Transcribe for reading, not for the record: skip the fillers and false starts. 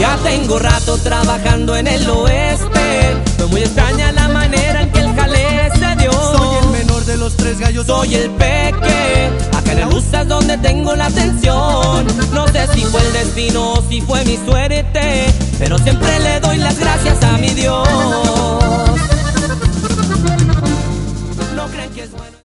Ya tengo rato trabajando en el oeste. Fue muy extraña la manera en que el jale se dio. Soy el menor de los tres gallos. Soy el peque, acá en el USA es donde tengo la atención. No sé si fue el destino o si fue mi suerte, pero siempre le doy las gracias a mi Dios.